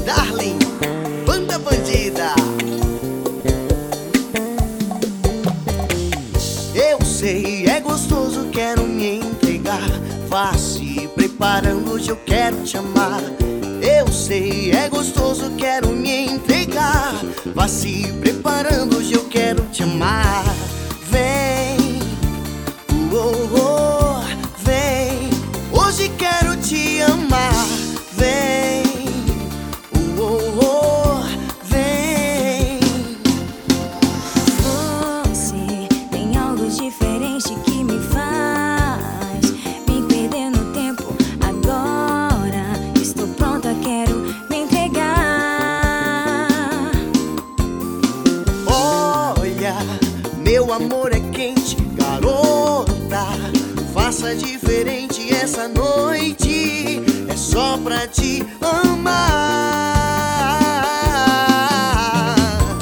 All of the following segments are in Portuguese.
Darling, banda bandida. Eu sei, é gostoso, quero me entregar. Vá se preparando, hoje eu quero te amar. Eu sei, é gostoso, quero me entregar. Vá se preparando, hoje eu quero te amar. Vem, vem, hoje quero te amar. Vem, vem. Você tem algo diferente que me faz me perder no tempo. Agora estou pronta, quero me entregar. Olha, meu amor é quente, garota. Faça diferente essa noite, é só pra te amar.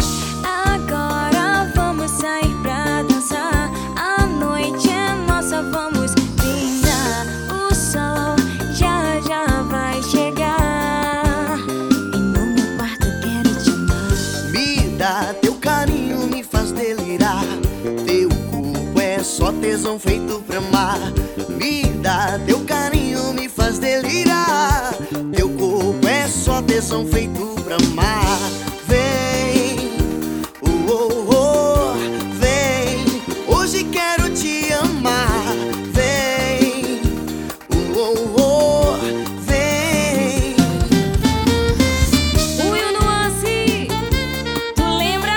Agora vamos sair pra dançar. A noite é nossa, vamos brindar. O sol já já vai chegar. E no meu quarto quero te amar. Me dá teu carinho, me faz delirar. Teu corpo é só tesão feito pra amar. Me dá teu carinho, me faz delirar. Teu corpo é só tesão feito pra amar. Vem, vem, hoje quero te amar. Vem, vem. O Will Nuance, tu lembra?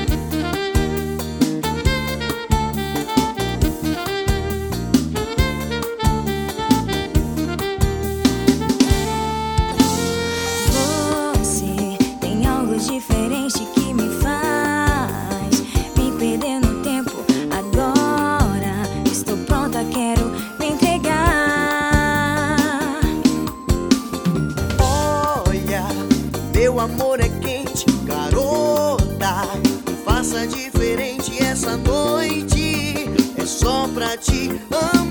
Você tem algo diferente que me faz me perder no tempo. Agora estou pronta, quero me entregar. Olha, meu amor é quente, garota. Faça diferente essa noite, é só pra te amar.